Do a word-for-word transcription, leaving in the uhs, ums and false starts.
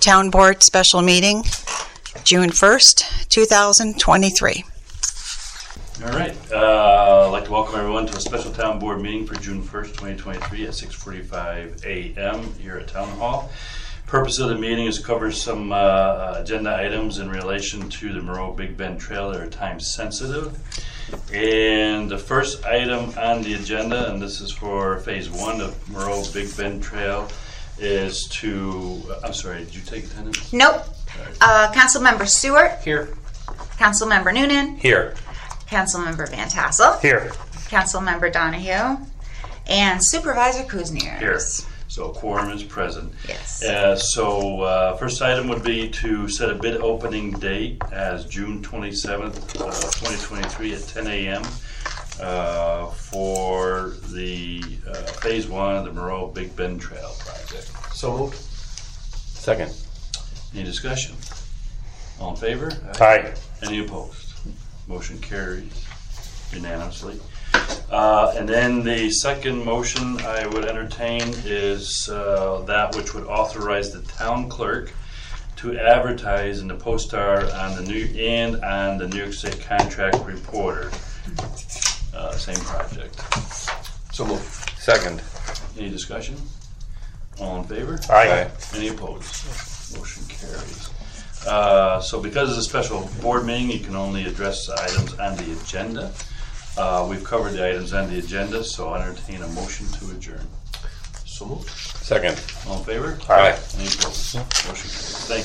Town Board special meeting, June first, two thousand twenty-three. All right. Uh, I'd like to welcome everyone to a special Town Board meeting for June first, twenty twenty-three at six forty-five a m here at Town Hall. Purpose of the meeting is to cover some uh, agenda items in relation to the Moreau Big Bend Trail that are time sensitive. And the first item on the agenda, and this is for phase one of Moreau Big Bend Trail, is to, I'm sorry, did you take attendance? Nope. Uh, Councilmember Stewart. Here. Councilmember Noonan. Here. Councilmember Van Tassel. Here. Councilmember Donahue. And Supervisor Kuznier. Here. So quorum is present. Yes. Uh, so uh, first item would be to set a bid opening date as June twenty-seventh, uh, twenty twenty-three at ten a m Uh, for the uh, phase one of the Moreau Big Bend Trail project. So moved. Second. Any discussion? All in favor? Aye. Any opposed? Motion carries unanimously. Uh, and then the second motion I would entertain is uh, that which would authorize the town clerk to advertise in the Post-Star on the new and on the New York State Contract Reporter. Uh, same project. So moved. Second. Any discussion? All in favor? Aye. Any opposed? Motion carries. Uh, so because it's a special board meeting, you can only address items on the agenda. Uh, we've covered the items on the agenda, so I entertain a motion to adjourn. So moved. Second. All in favor? Aye. Any opposed? Motion carries. Thank you.